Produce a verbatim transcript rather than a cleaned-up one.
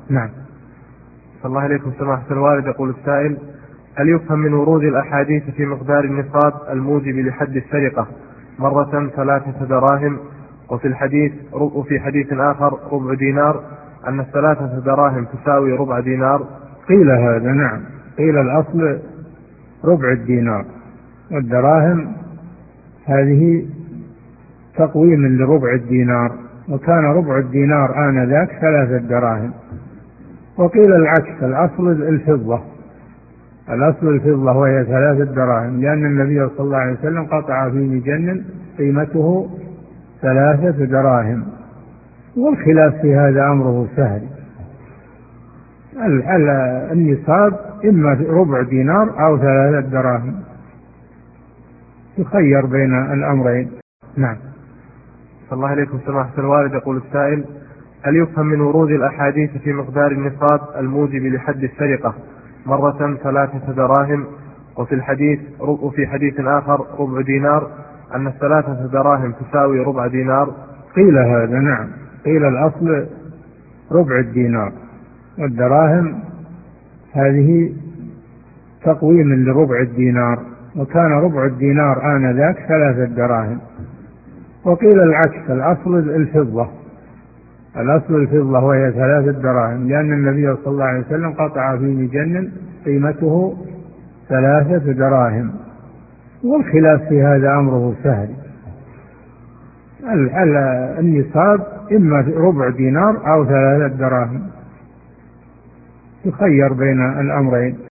نعم. صلى الله عليكم سماحة الوالد. يقول السائل: هل يفهم من ورود الأحاديث في مقدار النصاب الموجب لحد السرقة مرة ثلاثة دراهم، وفي الحديث وفي حديث آخر ربع دينار، أن الثلاثة دراهم تساوي ربع دينار؟ قيل هذا، نعم، قيل الأصل ربع الدينار، والدراهم هذه تقويم لربع الدينار، وكان ربع الدينار آنذاك ثلاثة دراهم. وقيل العكس، الأصل الفضة، الأصل الفضة وهي ثلاثة دراهم، لأن النبي صلى الله عليه وسلم قطع في مجن قيمته ثلاثة دراهم. والخلاف في هذا أمره سهل، النصاب إما ربع دينار أو ثلاثة دراهم، يخير بين الأمرين. نعم. صلى الله عليكم سماحة الوالد. يقول السائل: هل يفهم من ورود الأحاديث في مقدار النصاب الموجب لحد السرقة مرة ثلاثة دراهم، وفي الحديث وفي حديث آخر ربع دينار، أن الثلاثة دراهم تساوي ربع دينار؟ قيل هذا، نعم، قيل الأصل ربع الدينار، والدراهم هذه تقويم لربع الدينار، وكان ربع الدينار آنذاك ثلاثة دراهم. وقيل العكس، الأصل الفضة، الأصل الفضة وهي ثلاثة دراهم، لأن النبي صلى الله عليه وسلم قطع في مجن قيمته ثلاثة دراهم. والخلاف في هذا أمره سهل، النصاب إما ربع دينار أو ثلاثة دراهم، يخير بين الأمرين.